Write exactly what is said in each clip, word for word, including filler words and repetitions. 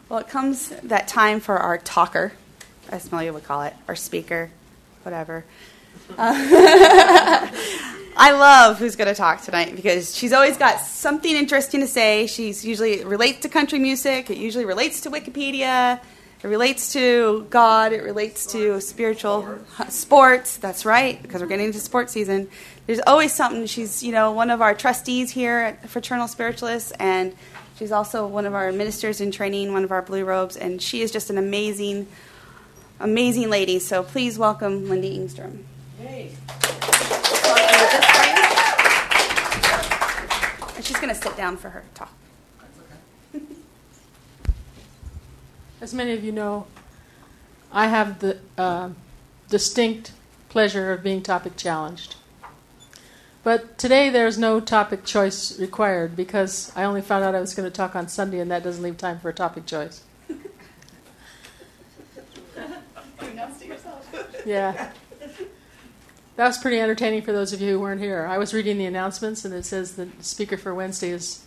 Well, it comes that time for our talker, as Smelia would call it, our speaker, whatever. Uh, I love who's going to talk tonight because she's always got something interesting to say. She's usually it relates to country music. It usually relates to Wikipedia. It relates to God. It relates to spiritual sports. sports. That's right, because we're getting into sports season. There's always something. She's, you know, one of our trustees here at Fraternal Spiritualists, and she's also one of our ministers in training, one of our blue robes, and she is just an amazing, amazing lady. So please welcome Lindy Engstrom. Hey. And she's going to sit down for her talk. As many of you know, I have the uh, distinct pleasure of being topic challenged. But today there's no topic choice required because I only found out I was going to talk on Sunday and that doesn't leave time for a topic choice. Yeah. That was pretty entertaining for those of you who weren't here. I was reading the announcements and it says the speaker for Wednesday is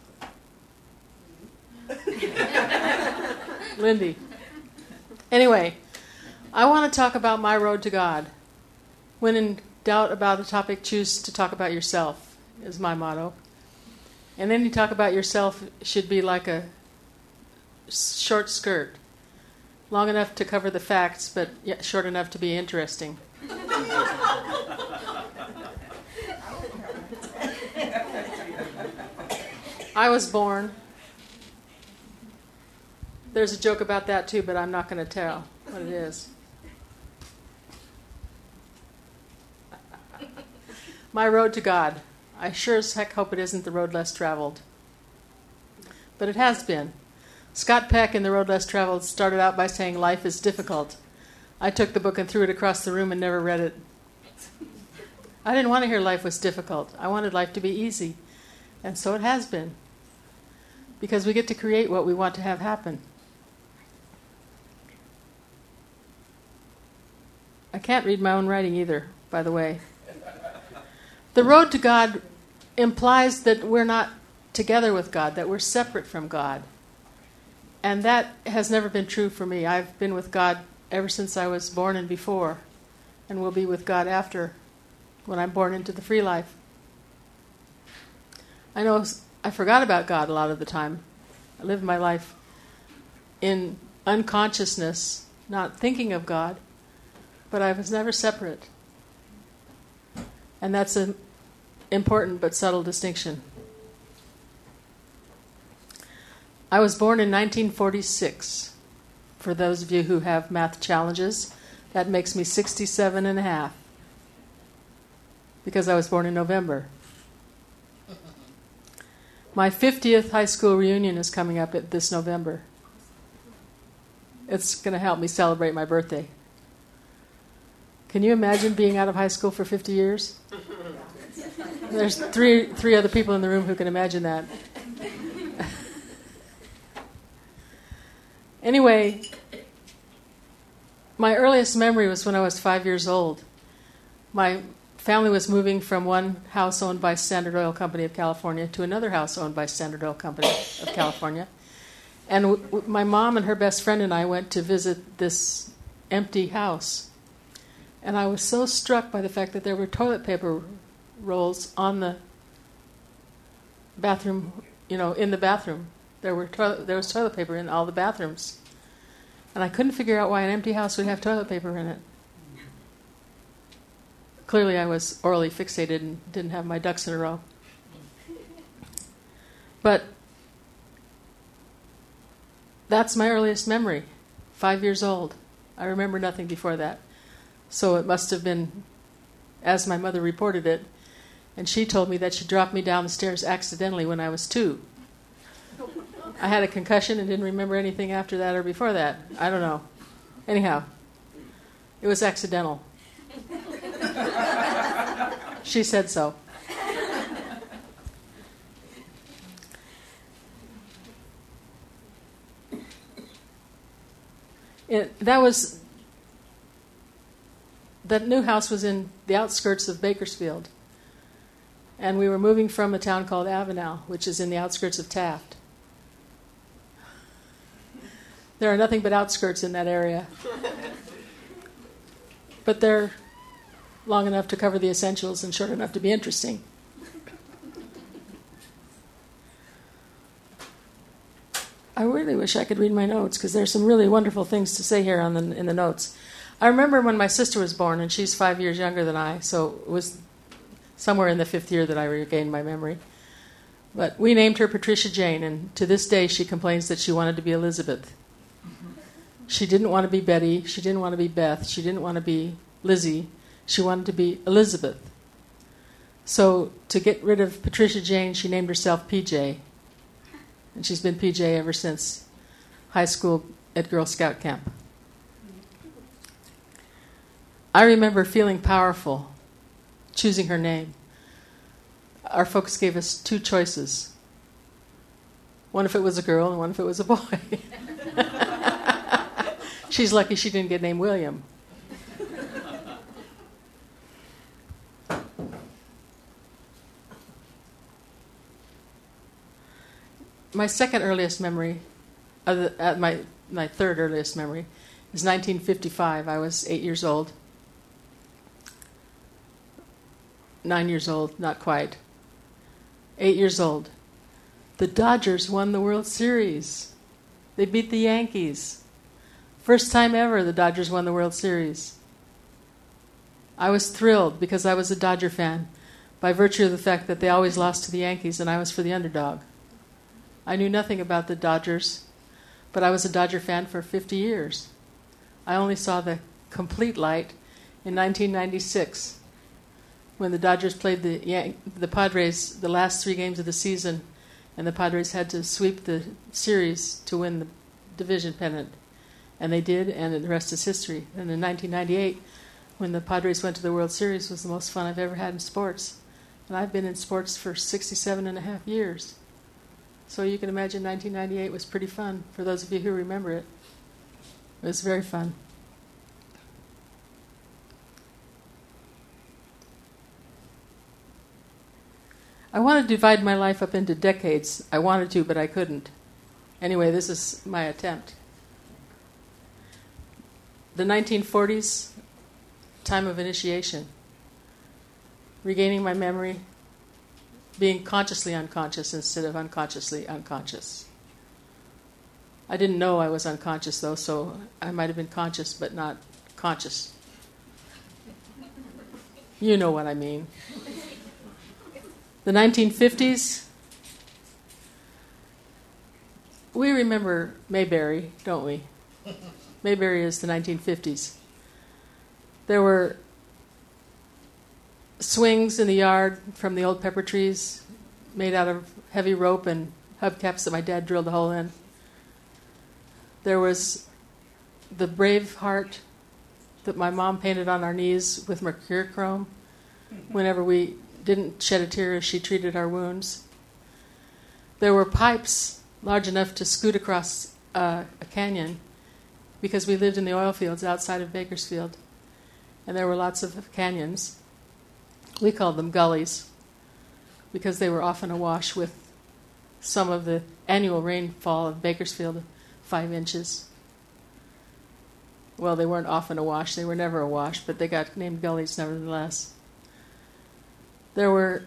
Lindy. Anyway, I want to talk about my road to God. When in doubt about a topic, choose to talk about yourself, is my motto. And then you talk about yourself should be like a short skirt. Long enough to cover the facts, but yet short enough to be interesting. I was born. There's a joke about that too, but I'm not going to tell what it is. My road to God. I sure as heck hope it isn't the road less traveled. But it has been. Scott Peck in The Road Less Traveled started out by saying life is difficult. I took the book and threw it across the room and never read it. I didn't want to hear life was difficult. I wanted life to be easy. And so it has been. Because we get to create what we want to have happen. I can't read my own writing either, by the way. The road to God implies that we're not together with God, that we're separate from God. And that has never been true for me. I've been with God ever since I was born and before, and will be with God after, when I'm born into the free life. I know I forgot about God a lot of the time. I lived my life in unconsciousness, not thinking of God, but I was never separate. And that's an important but subtle distinction. I was born in nineteen forty-six. For those of you who have math challenges, that makes me sixty-seven and a half. Because I was born in November. My fiftieth high school reunion is coming up at this November. It's going to help me celebrate my birthday. Can you imagine being out of high school for fifty years? There's three three other people in the room who can imagine that. Anyway, my earliest memory was when I was five years old. My family was moving from one house owned by Standard Oil Company of California to another house owned by Standard Oil Company of California. And w- w- my mom and her best friend and I went to visit this empty house. And I was so struck by the fact that there were toilet paper rolls on the bathroom, you know, in the bathroom. There were toilet, there was toilet paper in all the bathrooms. And I couldn't figure out why an empty house would have toilet paper in it. Clearly I was orally fixated and didn't have my ducks in a row. But that's my earliest memory, five years old. I remember nothing before that. So it must have been as my mother reported it. And she told me that she dropped me down the stairs accidentally when I was two. I had a concussion and didn't remember anything after that or before that. I don't know. Anyhow, it was accidental. She said so. It, that was, that new house was in the outskirts of Bakersfield. And we were moving from a town called Avenel, which is in the outskirts of Taft. There are nothing but outskirts in that area. But they're long enough to cover the essentials and short enough to be interesting. I really wish I could read my notes because there's some really wonderful things to say here on the, in the notes. I remember when my sister was born, and she's five years younger than I, so it was somewhere in the fifth year that I regained my memory. But we named her Patricia Jane, and to this day she complains that she wanted to be Elizabeth. She didn't want to be Betty, she didn't want to be Beth, she didn't want to be Lizzie, she wanted to be Elizabeth. So to get rid of Patricia Jane, she named herself P J. And she's been P J ever since high school at Girl Scout camp. I remember feeling powerful, choosing her name. Our folks gave us two choices. One if it was a girl and one if it was a boy. She's lucky she didn't get named William. My second earliest memory, uh, the, uh, my, my third earliest memory, is nineteen fifty-five. I was eight years old. Nine years old, not quite. Eight years old. The Dodgers won the World Series. They beat the Yankees. First time ever the Dodgers won the World Series. I was thrilled because I was a Dodger fan by virtue of the fact that they always lost to the Yankees and I was for the underdog. I knew nothing about the Dodgers, but I was a Dodger fan for fifty years. I only saw the complete light in nineteen ninety-six when the Dodgers played the Yan- the Padres the last three games of the season, and the Padres had to sweep the series to win the division pennant. And they did, and the rest is history. And in nineteen ninety-eight, when the Padres went to the World Series, was the most fun I've ever had in sports. And I've been in sports for sixty-seven and a half years. So you can imagine nineteen ninety-eight was pretty fun, for those of you who remember it. It was very fun. I want to divide my life up into decades. I wanted to, but I couldn't. Anyway, this is my attempt. The nineteen forties, time of initiation. Regaining my memory, being consciously unconscious instead of unconsciously unconscious. I didn't know I was unconscious, though, so I might have been conscious, but not conscious. You know what I mean. The nineteen fifties, we remember Mayberry, don't we? Mayberry is the nineteen fifties. There were swings in the yard from the old pepper trees made out of heavy rope and hubcaps that my dad drilled a hole in. There was the brave heart that my mom painted on our knees with mercurochrome whenever we didn't shed a tear as she treated our wounds. There were pipes large enough to scoot across uh, a canyon because we lived in the oil fields outside of Bakersfield, and there were lots of canyons. We called them gullies because they were often awash with some of the annual rainfall of Bakersfield, five inches. Well, they weren't often awash. They were never awash, but they got named gullies nevertheless. There were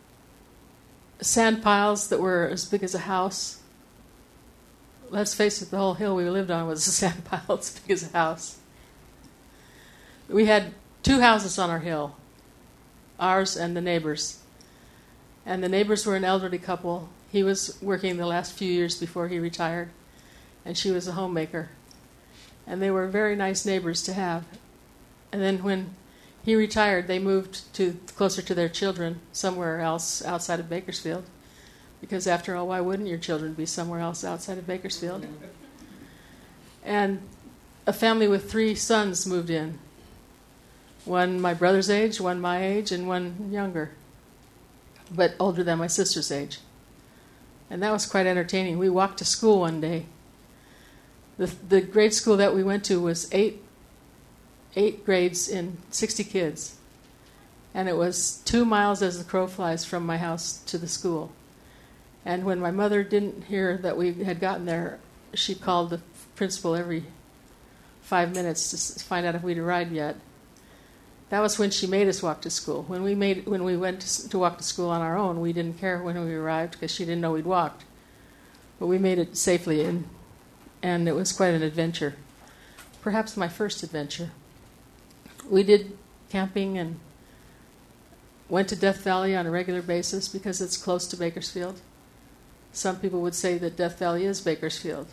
sand piles that were as big as a house. Let's face it, the whole hill we lived on was a sand pile as big as a house. We had two houses on our hill, ours and the neighbors. And the neighbors were an elderly couple. He was working the last few years before he retired, and she was a homemaker. And they were very nice neighbors to have. And then when he retired, they moved to closer to their children, somewhere else outside of Bakersfield. Because after all, why wouldn't your children be somewhere else outside of Bakersfield? And a family with three sons moved in. One my brother's age, one my age, and one younger, but older than my sister's age. And that was quite entertaining. We walked to school one day. The, the grade school that we went to was eight, eight grades in sixty kids. And it was two miles as the crow flies from my house to the school. And when my mother didn't hear that we had gotten there, she called the principal every five minutes to find out if we'd arrived yet. That was when she made us walk to school. When we made when we went to walk to school on our own, we didn't care when we arrived because she didn't know we'd walked. But we made it safely, and and it was quite an adventure. Perhaps my first adventure. We did camping and went to Death Valley on a regular basis because it's close to Bakersfield. Some people would say that Death Valley is Bakersfield,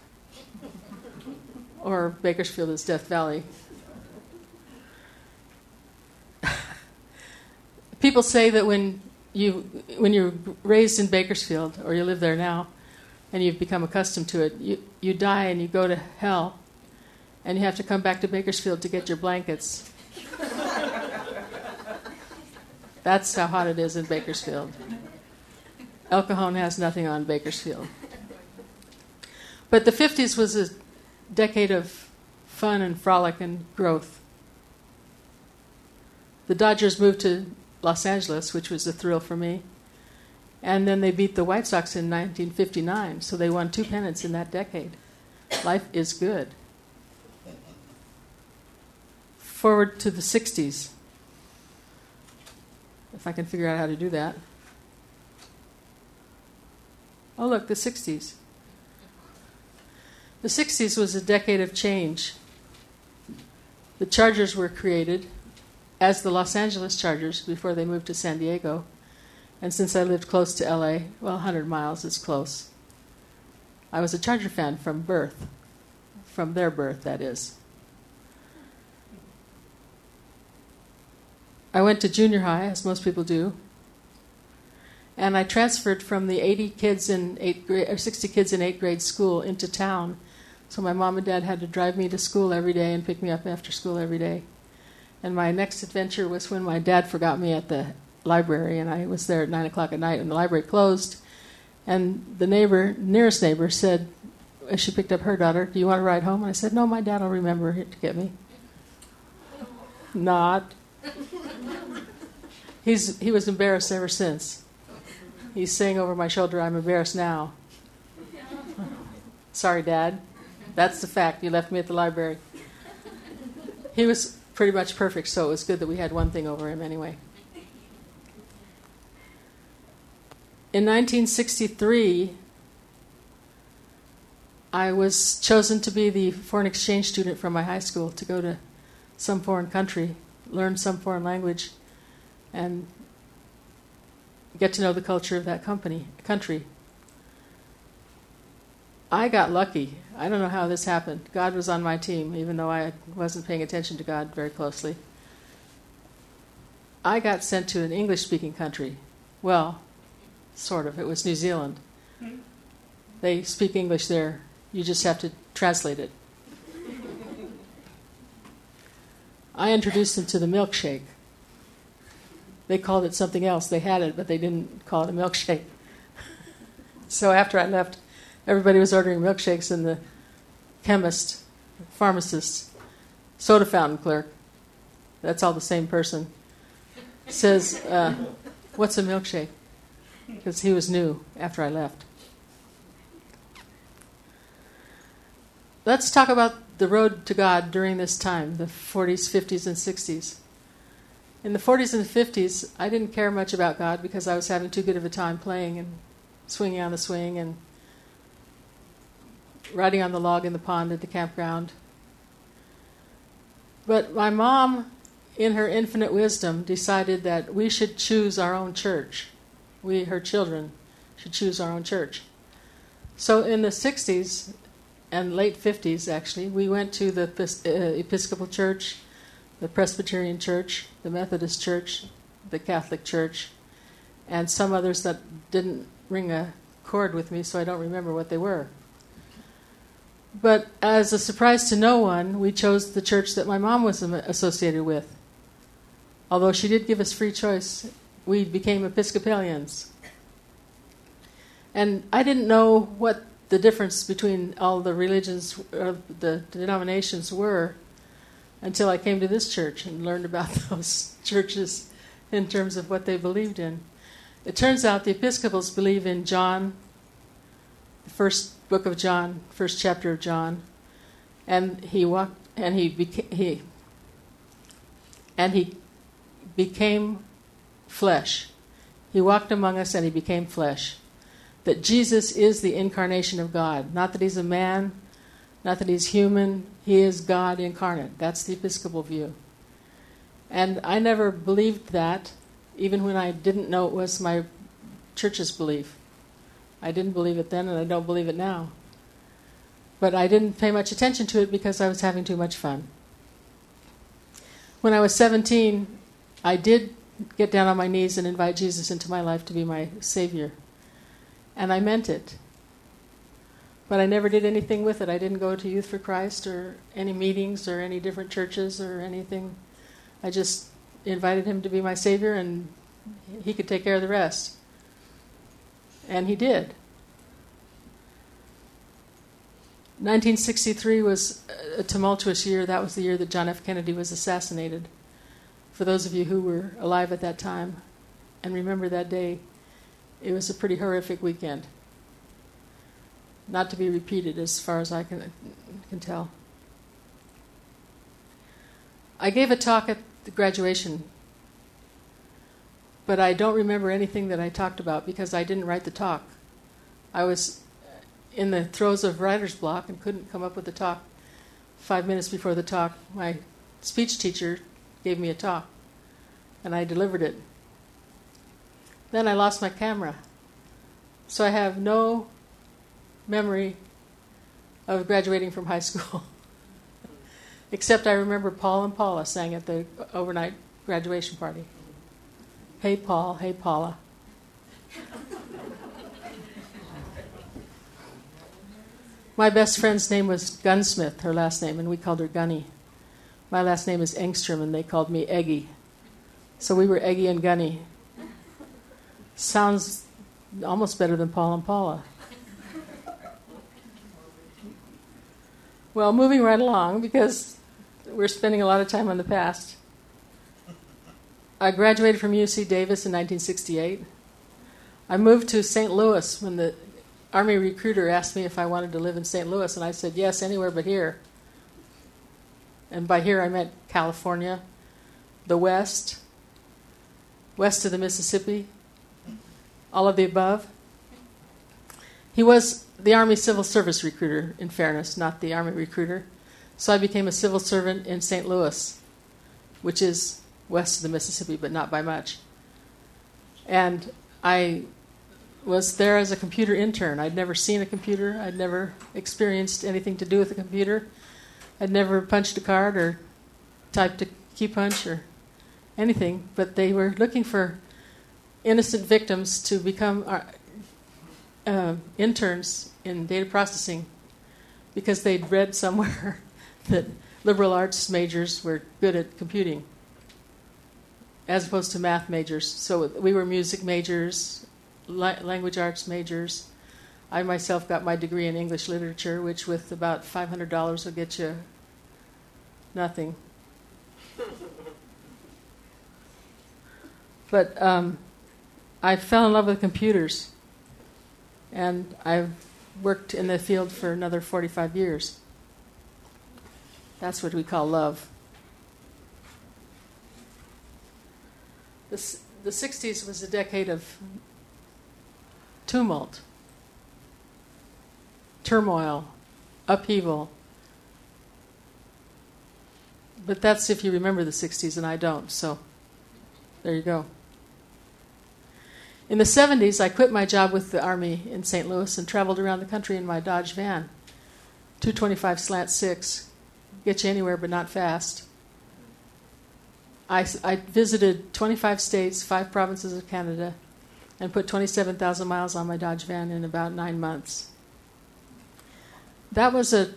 or Bakersfield is Death Valley. People say that when you when you're raised in Bakersfield, or you live there now, and you've become accustomed to it, you, you die and you go to hell, and you have to come back to Bakersfield to get your blankets. That's how hot it is in Bakersfield. El Cajon has nothing on Bakersfield. But the fifties was a decade of fun and frolic and growth. The Dodgers moved to Los Angeles, which was a thrill for me. And then they beat the White Sox in nineteen fifty-nine, so they won two pennants in that decade. Life is good. Forward to the sixties, if I can figure out how to do that. Oh, look, the sixties. The sixties was a decade of change. The Chargers were created as the Los Angeles Chargers before they moved to San Diego. And since I lived close to L A, well, one hundred miles is close, I was a Charger fan from birth, from their birth, that is. I went to junior high, as most people do, and I transferred from the eighty kids in eighth grade, or sixty kids in eighth grade school into town. So my mom and dad had to drive me to school every day and pick me up after school every day. And my next adventure was when my dad forgot me at the library, and I was there at nine o'clock at night, and the library closed. And the neighbor, nearest neighbor, said, as she picked up her daughter, "Do you want to ride home?" And I said, "No, my dad will remember it to get me." Not. He's he was embarrassed ever since. He's saying over my shoulder, "I'm embarrassed now." Sorry, Dad. That's the fact. You left me at the library. He was pretty much perfect, so it was good that we had one thing over him anyway. In nineteen sixty-three, I was chosen to be the foreign exchange student from my high school to go to some foreign country, learn some foreign language, and get to know the culture of that company, country. I got lucky. I don't know how this happened. God was on my team, even though I wasn't paying attention to God very closely. I got sent to an English-speaking country. Well, sort of. It was New Zealand. They speak English there. You just have to translate it. I introduced them to the milkshake. They called it something else. They had it, but they didn't call it a milkshake. So after I left, everybody was ordering milkshakes, and the chemist, pharmacist, soda fountain clerk, that's all the same person, says, uh, "What's a milkshake?" Because he was new after I left. Let's talk about the road to God during this time, the forties, fifties, and sixties. In the forties and fifties, I didn't care much about God because I was having too good of a time playing and swinging on the swing and riding on the log in the pond at the campground. But my mom, in her infinite wisdom, decided that we should choose our own church. We, her children, should choose our own church. So in the sixties and late fifties, actually, we went to the Episcopal Church, the Presbyterian Church, the Methodist Church, the Catholic Church, and some others that didn't ring a chord with me, so I don't remember what they were. But as a surprise to no one, we chose the church that my mom was associated with. Although she did give us free choice, we became Episcopalians. And I didn't know what the difference between all the religions, or the denominations were, until I came to this church and learned about those churches in terms of what they believed in. It turns out the Episcopals believe in John, the first book of John, first chapter of John, and he walked, and he beca- he and he became flesh. He walked among us, and he became flesh. That Jesus is the incarnation of God, not that he's a man, not that he's human. He is God incarnate. That's the Episcopal view. And I never believed that, even when I didn't know it was my church's belief. I didn't believe it then, and I don't believe it now. But I didn't pay much attention to it because I was having too much fun. When I was seventeen, I did get down on my knees and invite Jesus into my life to be my Savior. And I meant it. But I never did anything with it. I didn't go to Youth for Christ or any meetings or any different churches or anything. I just invited him to be my Savior, and he could take care of the rest. And he did. nineteen sixty-three was a tumultuous year. That was the year that John F. Kennedy was assassinated. For those of you who were alive at that time and remember that day, it was a pretty horrific weekend. Not to be repeated as far as I can, can tell. I gave a talk at the graduation, but I don't remember anything that I talked about because I didn't write the talk. I was in the throes of writer's block and couldn't come up with the talk. Five minutes before the talk, my speech teacher gave me a talk, and I delivered it. Then I lost my camera, so I have no memory of graduating from high school, except I remember Paul and Paula sang at the overnight graduation party. Hey, Paul. Hey, Paula. My best friend's name was Gunsmith, her last name, and we called her Gunny. My last name is Engstrom, and they called me Eggy. So we were Eggy and Gunny. Sounds almost better than Paul and Paula. Well, moving right along, because we're spending a lot of time on the past. I graduated from U C Davis in nineteen sixty-eight. I moved to Saint Louis when the Army recruiter asked me if I wanted to live in Saint Louis, and I said, yes, anywhere but here. And by here I meant California, the West, west of the Mississippi, all of the above. He was the Army Civil Service recruiter, in fairness, not the Army recruiter. So I became a civil servant in Saint Louis, which is west of the Mississippi, but not by much. And I was there as a computer intern. I'd never seen a computer. I'd never experienced anything to do with a computer. I'd never punched a card or typed a key punch or anything, but they were looking for innocent victims to become uh, uh, interns in data processing because they'd read somewhere that liberal arts majors were good at computing as opposed to math majors. So we were music majors, la- language arts majors. I myself got my degree in English literature, which with about five hundred dollars will get you nothing. But um, I fell in love with computers, and I've worked in the field for another forty-five years. That's what we call love. The, the sixties was a decade of tumult, turmoil, upheaval. But that's if you remember the sixties, and I don't, so there you go. In the seventies, I quit my job with the Army in Saint Louis and traveled around the country in my Dodge van, two twenty-five slant six, get you anywhere but not fast. I, I visited twenty-five states, five provinces of Canada, and put twenty-seven thousand miles on my Dodge van in about nine months. That was a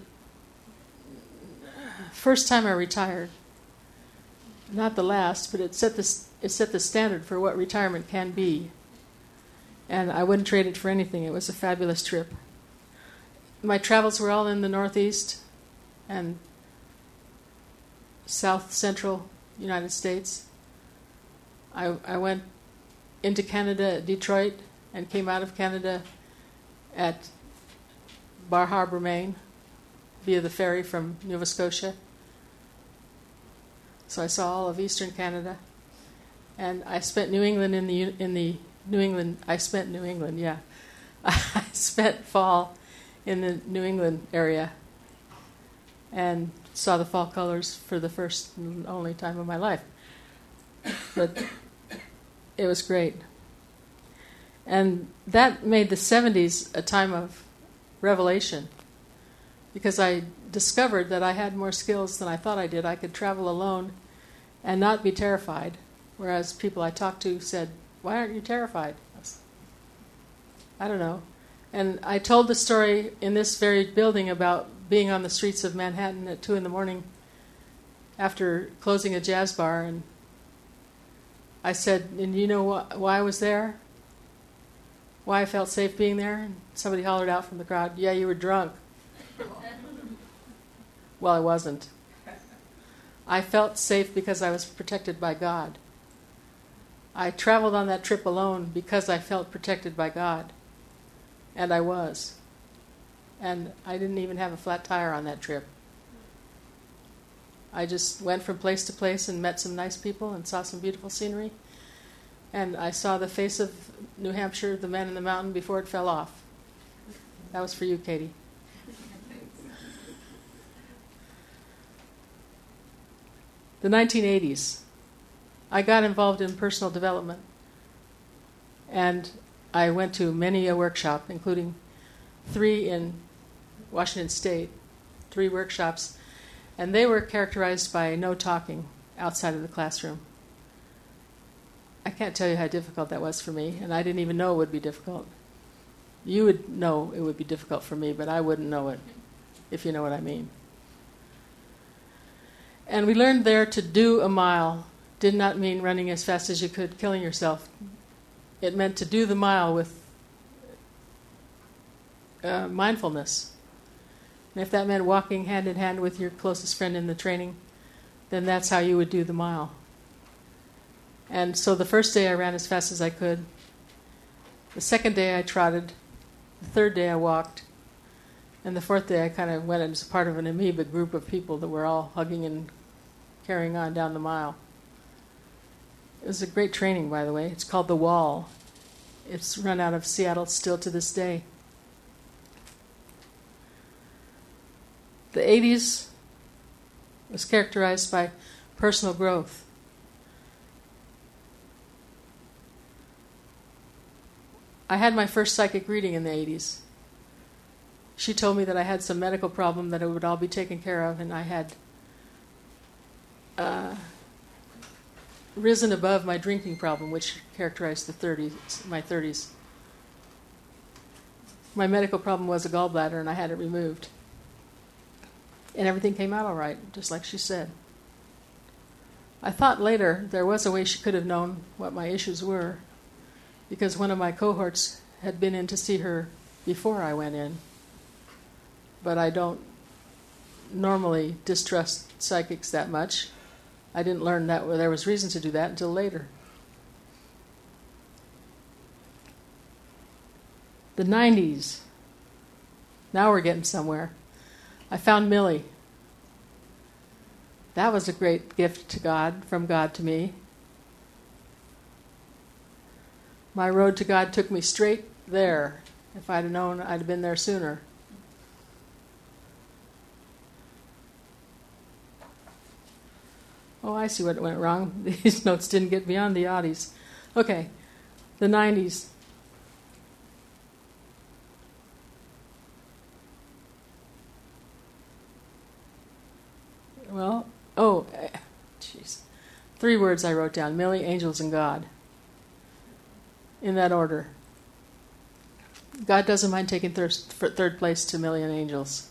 first time I retired. Not the last, but it set the, it set the standard for what retirement can be. And I wouldn't trade it for anything. It was a fabulous trip. My travels were all in the Northeast and South Central United States. I, I went into Canada at Detroit and came out of Canada at Bar Harbor, Maine, via the ferry from Nova Scotia. So I saw all of eastern Canada, and I spent New England in the in the New England. I spent New England, yeah. I spent fall in the New England area, and saw the fall colors for the first and only time of my life. But it was great. And that made the seventies a time of revelation, because I discovered that I had more skills than I thought I did. I could travel alone and not be terrified, whereas people I talked to said, "Why aren't you terrified?" I, was, I don't know. And I told the story in this very building about being on the streets of Manhattan at two in the morning after closing a jazz bar, and I said, "And you know wh- why I was there? Why I felt safe being there?" And somebody hollered out from the crowd, "Yeah, you were drunk." Well, I wasn't. I felt safe because I was protected by God. I traveled on that trip alone because I felt protected by God. And I was. And I didn't even have a flat tire on that trip. I just went from place to place and met some nice people and saw some beautiful scenery. And I saw the face of New Hampshire, the man in the mountain, before it fell off. That was for you, Katie. The nineteen eighties. I got involved in personal development. And I went to many a workshop, including three in Washington State, three workshops. And they were characterized by no talking outside of the classroom. I can't tell you how difficult that was for me, and I didn't even know it would be difficult. You would know it would be difficult for me, but I wouldn't know it, if you know what I mean. And we learned there to do a mile did not mean running as fast as you could, killing yourself. It meant to do the mile with uh, mindfulness. And if that meant walking hand in hand with your closest friend in the training, then that's how you would do the mile. And so the first day I ran as fast as I could. The second day I trotted. The third day I walked. And the fourth day I kind of went as part of an amoeba group of people that were all hugging and carrying on down the mile. It was a great training, by the way. It's called The Wall. It's run out of Seattle still to this day. The eighties was characterized by personal growth. I had my first psychic reading in the eighties. She told me that I had some medical problem that it would all be taken care of, and I had uh, risen above my drinking problem, which characterized the thirties, my thirties. My medical problem was a gallbladder, and I had it removed. And everything came out all right, just like she said. I thought later there was a way she could have known what my issues were, because one of my cohorts had been in to see her before I went in. But I don't normally distrust psychics that much. I didn't learn that there was reason to do that until later. The nineties. Now we're getting somewhere. I found Millie. That was a great gift to God, from God to me. My road to God took me straight there. If I'd have known, I'd have been there sooner. Oh, I see what went wrong. These notes didn't get beyond the oddies. Okay, the nineties. Well, oh, jeez. Three words I wrote down: Millie, angels, and God. In that order. God doesn't mind taking thir- third place to Millie and angels.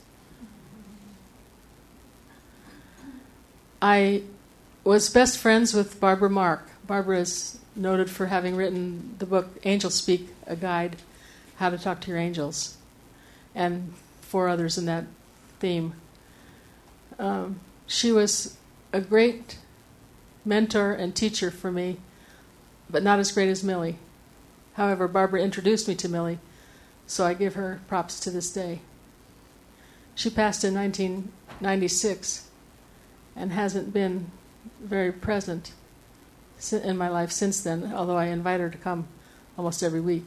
I was best friends with Barbara Mark. Barbara is noted for having written the book Angels Speak, a guide how to talk to your angels, and four others in that theme. Um, she was a great mentor and teacher for me, but not as great as Millie. However, Barbara introduced me to Millie, so I give her props to this day. She passed in nineteen ninety-six and hasn't been very present in my life since then, although I invite her to come almost every week.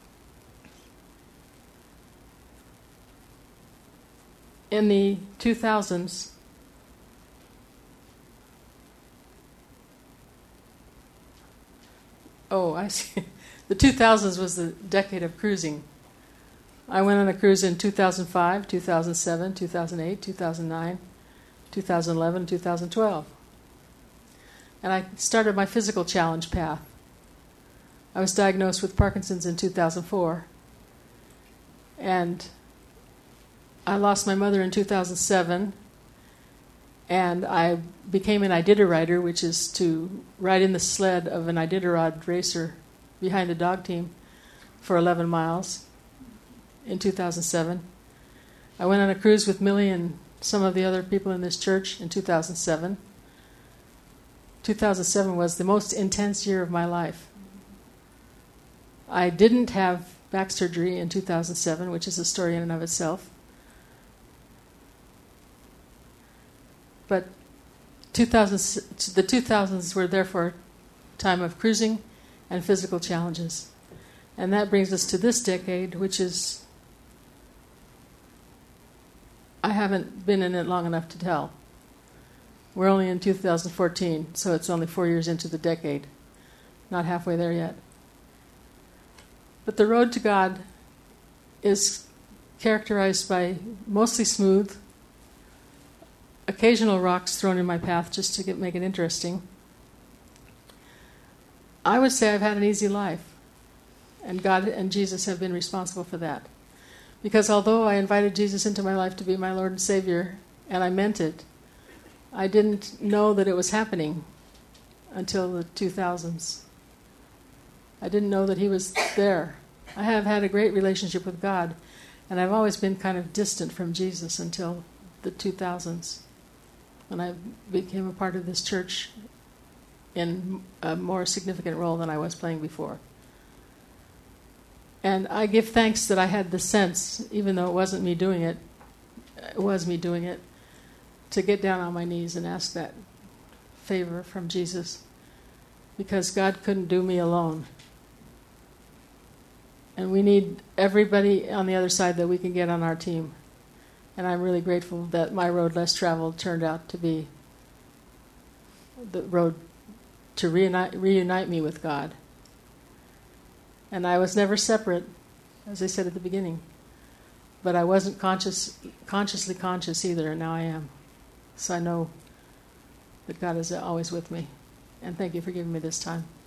In the two thousands, oh, I see. The two thousands was the decade of cruising. I went on a cruise in two thousand five, two thousand seven, two thousand eight, two thousand nine, two thousand eleven, two thousand twelve. And I started my physical challenge path. I was diagnosed with Parkinson's in two thousand four. And I lost my mother in two thousand seven. And I became an Iditarrider, which is to ride in the sled of an Iditarod racer behind a dog team for eleven miles in two thousand seven. I went on a cruise with Millie and some of the other people in this church in two thousand seven. two thousand seven was the most intense year of my life. I didn't have back surgery in two thousand seven, which is a story in and of itself. But two thousand, the two thousands were therefore a time of cruising and physical challenges. And that brings us to this decade, which is, I haven't been in it long enough to tell. We're only in two thousand fourteen, so it's only four years into the decade. Not halfway there yet. But the road to God is characterized by mostly smooth, occasional rocks thrown in my path just to get, make it interesting. I would say I've had an easy life, and God and Jesus have been responsible for that. Because although I invited Jesus into my life to be my Lord and Savior, and I meant it, I didn't know that it was happening until the two thousands. I didn't know that He was there. I have had a great relationship with God, and I've always been kind of distant from Jesus until the two thousands, when I became a part of this church in a more significant role than I was playing before. And I give thanks that I had the sense, even though it wasn't me doing it, it was me doing it, to get down on my knees and ask that favor from Jesus, because God couldn't do me alone. And we need everybody on the other side that we can get on our team. And I'm really grateful that my road less traveled turned out to be the road to reunite, reunite me with God. And I was never separate, as I said at the beginning. But I wasn't conscious, consciously conscious either, and now I am. So I know that God is always with me. And thank you for giving me this time.